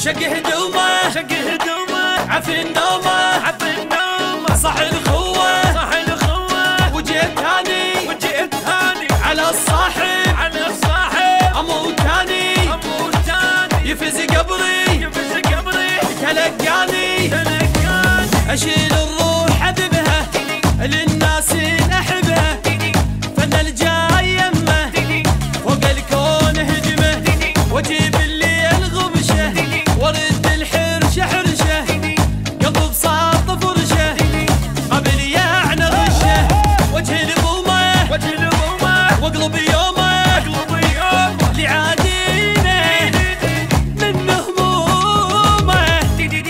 شق هدومه شق هدومه عفي النومه عفي النومه صح الخوه صح الخوه وجيت هاني وجيت هاني على الصاحب على الصاحب اموت تاني اموت تاني يفز قبري يفز قبري تلقاني تلقاني اشيل الروح اذبها للناس احبها فن الجاي يمه فوق الكون هجمه واجيب الليل غبشه وارد الحرشه حرشه قلب بساط فرشه قبل يعني غشه وجه البومه وجه البومه واقلب يومه اقلب يومه لعادينه من همومه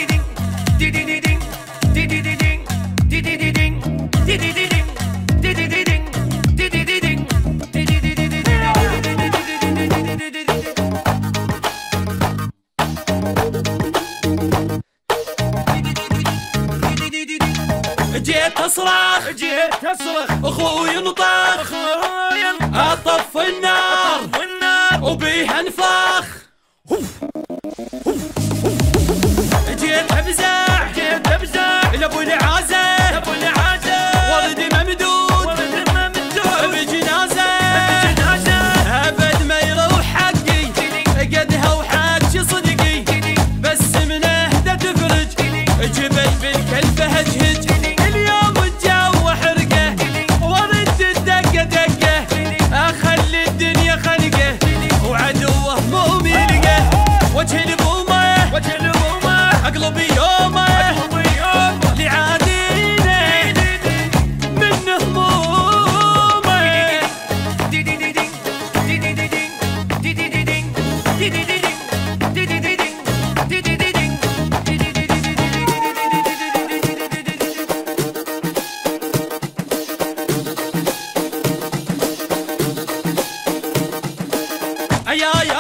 جيت اصرخ جيت اصرخ اخوي نطخ اطف النار وبيها انفخ جيت ابزع جيت ابزع لابو العازه لابو العازه ورد ممدود ورد ممدود بجنازه بجنازه ابد ما يروح حقي قدها وحاج صدقي بس من اهدى تفرج جبل بالكلفه هجهج اليوم الجو حرقه ورد الدقه دقه اخلي الدنيا خنقه وعدوه مو ملقه وجه البومه وجه البومه اقلب يومه اقلب يومه لعادينه من همومه يا